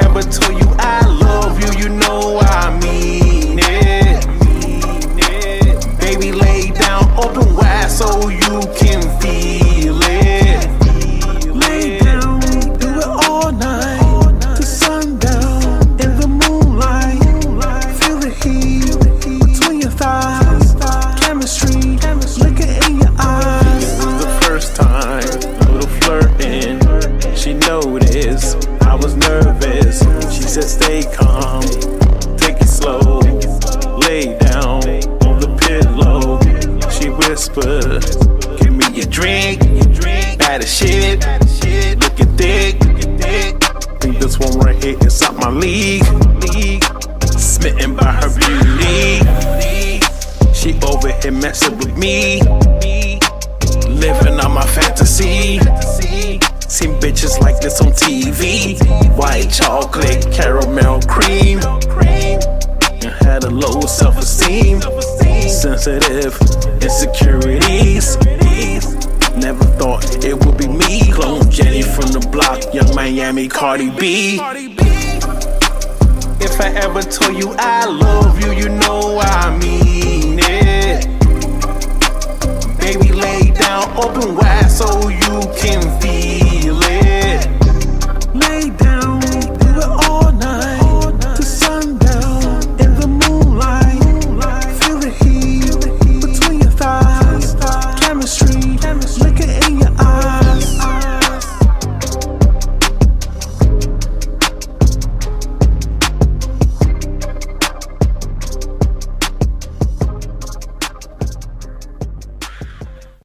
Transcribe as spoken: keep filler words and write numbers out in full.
ever told you I love you, you know I mean it. Baby, lay down, open wide so you can feel it. Lay down, do it all night, the sundown, in the moonlight. Feel the heat between your thighs, chemistry, look it in your eyes. This is the first time, a little flirting. She noticed I was nervous. She said, stay calm, take it slow, lay down on the pillow. She whispered, give me your drink, bad as shit, looking thick. Think this one right here is out my league. Smitten by her beauty, she over here messing with me, living on my fantasy. Seen bitches like this on T V. White chocolate, caramel cream. And had a low self-esteem, sensitive insecurities. Never thought it would be me. Clone Jenny from the block, Young Miami, Cardi B. If I ever told you I love you, you know I mean it. Baby, lay down, open wide so you can feel it.